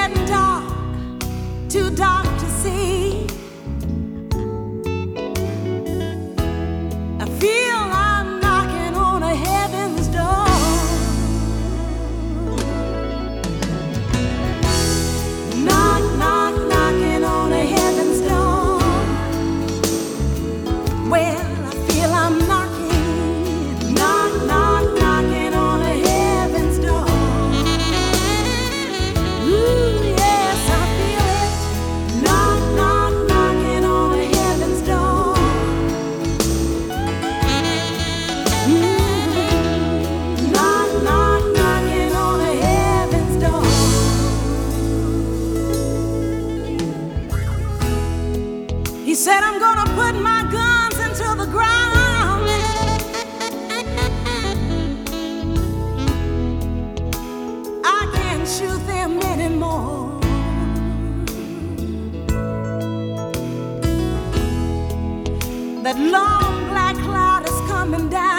getting dark, too dark to see. I feel I'm knocking on a heaven's door. Knock, knock, knocking on a heaven's door. Well, I feel I'm knocking, knock, knock, knocking on a heaven's door. Ooh, yes, I feel it. Knock, knock, knocking on a heaven's door. Knock, knock, knocking on a heaven's door. He said, I'm gonna put my guns into the ground. I can't shoot them anymore. That long black cloud is coming down.